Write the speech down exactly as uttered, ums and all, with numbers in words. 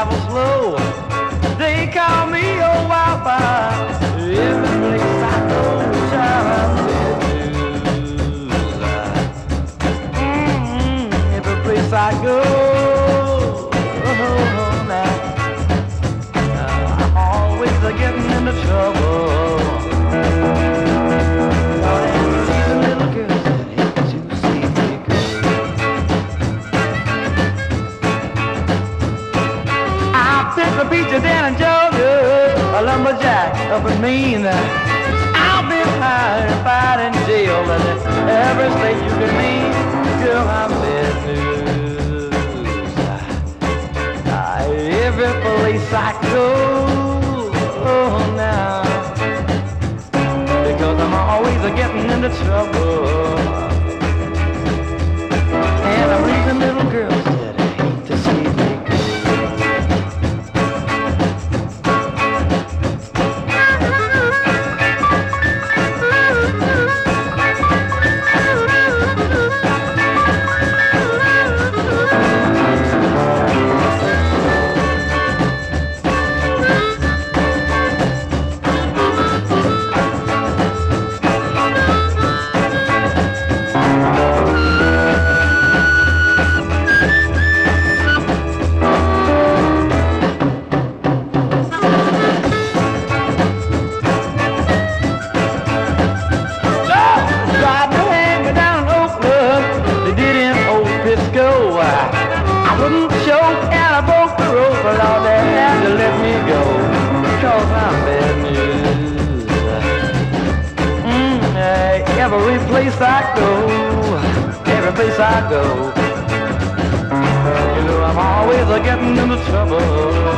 travel slow. They call me a wildfire. Every place I go, child, I'm mm-hmm. Every place I go, oh, now, uh, I'm always uh, getting into trouble. Lord, and these little girls that hate to see me go. I picked a preacher down in Georgia, a lumberjack up in Maine. I've been high and fired in jail, and every state you can name, girl, I'm bad news. Uh, every place I go, oh, now, because I'm always getting into trouble, and I'm reading little girls that hate to see me go. Every place I go, every place I go, you know I'm always getting into trouble.